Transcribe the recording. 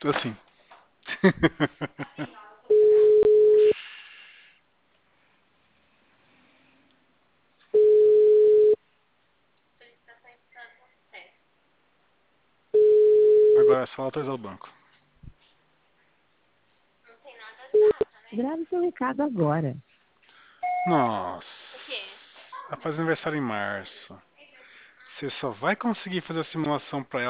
Assim. Agora é só autorizar o banco. Grave seu recado agora. Nossa. Ela faz aniversário em março. Você só vai conseguir fazer a simulação pra ela